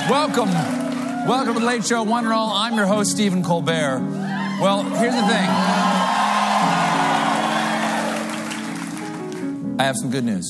Welcome to the Late Show, one and all. I'm your host, Stephen Colbert. Well, here's the thing. I have some good news.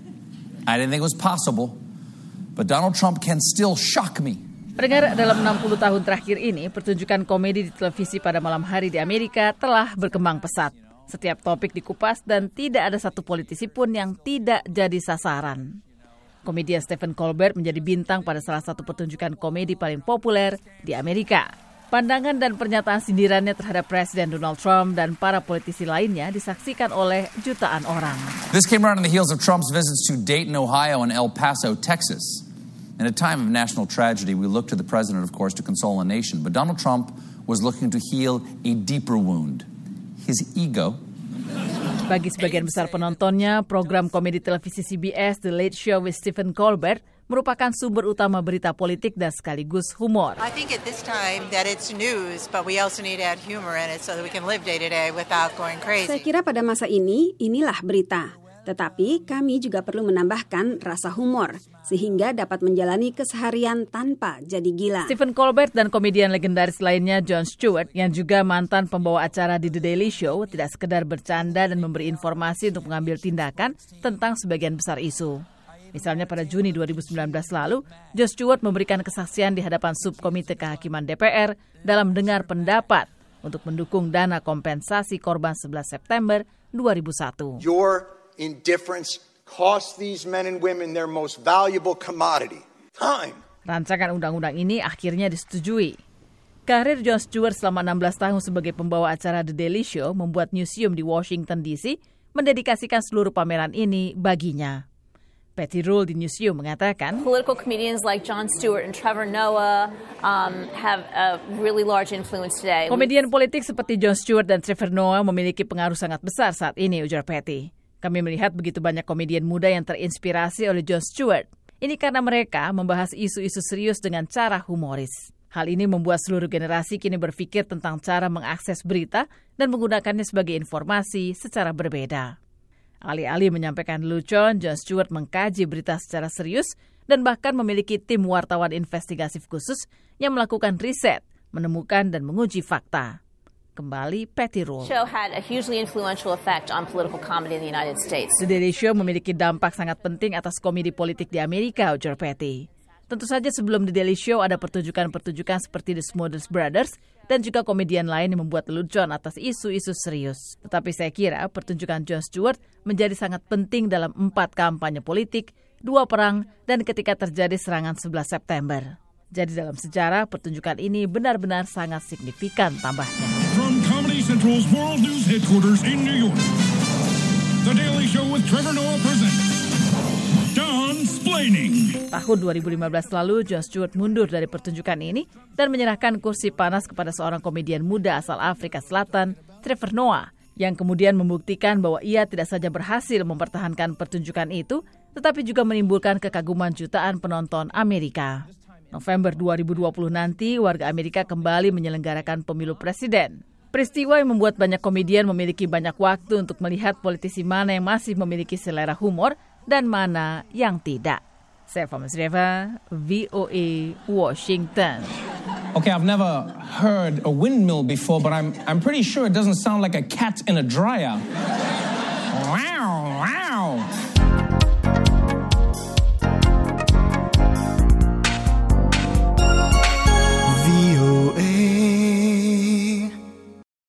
I didn't think it was possible, but Donald Trump can still shock me. Pendengar, dalam 60 tahun terakhir ini, pertunjukan komedi di televisi pada malam hari di Amerika telah berkembang pesat. Setiap topik dikupas dan tidak ada satu politisi pun yang tidak jadi sasaran. Komedian Stephen Colbert menjadi bintang pada salah satu pertunjukan komedi paling populer di Amerika. Pandangan dan pernyataan sindirannya terhadap Presiden Donald Trump dan para politisi lainnya disaksikan oleh jutaan orang. This came right on the heels of Trump's visits to Dayton, Ohio and El Paso, Texas. In a time of national tragedy, we look to the president, of course, to console a nation. But Donald Trump was looking to heal a deeper wound, his ego. Bagi sebagian besar penontonnya, program komedi televisi CBS The Late Show with Stephen Colbert merupakan sumber utama berita politik dan sekaligus humor. I think at this time that it's news, but we also need to add humor in it so that we can live day to day without going crazy. Saya kira pada masa ini, inilah berita. Tetapi kami juga perlu menambahkan rasa humor, sehingga dapat menjalani keseharian tanpa jadi gila. Stephen Colbert dan komedian legendaris lainnya Jon Stewart, yang juga mantan pembawa acara di The Daily Show, tidak sekedar bercanda dan memberi informasi untuk mengambil tindakan tentang sebagian besar isu. Misalnya pada Juni 2019 lalu, Jon Stewart memberikan kesaksian di hadapan Subkomite Kehakiman DPR dalam dengar pendapat untuk mendukung dana kompensasi korban 11 September 2001. Your indifference cost these men and women their most valuable commodity, time. Rancangan undang-undang ini akhirnya disetujui. Karir Jon Stewart selama 16 tahun sebagai pembawa acara The Daily Show membuat museum di Washington DC mendedikasikan seluruh pameran ini baginya. Patty Rule di Newsroom mengatakan, political comedians like Jon Stewart and Trevor Noah have a really large influence today. Komedian politik seperti Jon Stewart dan Trevor Noah memiliki pengaruh sangat besar saat ini, ujar Patty. Kami melihat begitu banyak komedian muda yang terinspirasi oleh Jon Stewart. Ini karena mereka membahas isu-isu serius dengan cara humoris. Hal ini membuat seluruh generasi kini berpikir tentang cara mengakses berita dan menggunakannya sebagai informasi secara berbeda. Alih-alih menyampaikan lelucon, Jon Stewart mengkaji berita secara serius dan bahkan memiliki tim wartawan investigatif khusus yang melakukan riset, menemukan dan menguji fakta. Kembali Patty Rule. Show had a hugely influential effect on political comedy in the United States. The Daily Show memiliki dampak sangat penting atas komedi politik di Amerika, ujar Patty. Tentu saja sebelum The Daily Show ada pertunjukan-pertunjukan seperti The Smothers Brothers dan juga komedian lain yang membuat lelucon atas isu-isu serius. Tetapi saya kira pertunjukan Jon Stewart menjadi sangat penting dalam 4 kampanye politik, 2 perang, dan ketika terjadi serangan 11 September. Jadi dalam sejarah, pertunjukan ini benar-benar sangat signifikan tambahnya. From Comedy Central's World News Headquarters in New York, The Daily Show with Trevor Noah presents Dansplaining. Tahun 2015 lalu, Jon Stewart mundur dari pertunjukan ini dan menyerahkan kursi panas kepada seorang komedian muda asal Afrika Selatan, Trevor Noah, yang kemudian membuktikan bahwa ia tidak saja berhasil mempertahankan pertunjukan itu, tetapi juga menimbulkan kekaguman jutaan penonton Amerika. November 2020 nanti, warga Amerika kembali menyelenggarakan pemilu presiden. Peristiwa yang membuat banyak komedian memiliki banyak waktu untuk melihat politisi mana yang masih memiliki selera humor dan mana yang tidak. Saya Fahmi Sreva, VOA, Washington. Okay, I've never heard a windmill before, but I'm pretty sure it doesn't sound like a cat in a dryer. Wow, wow.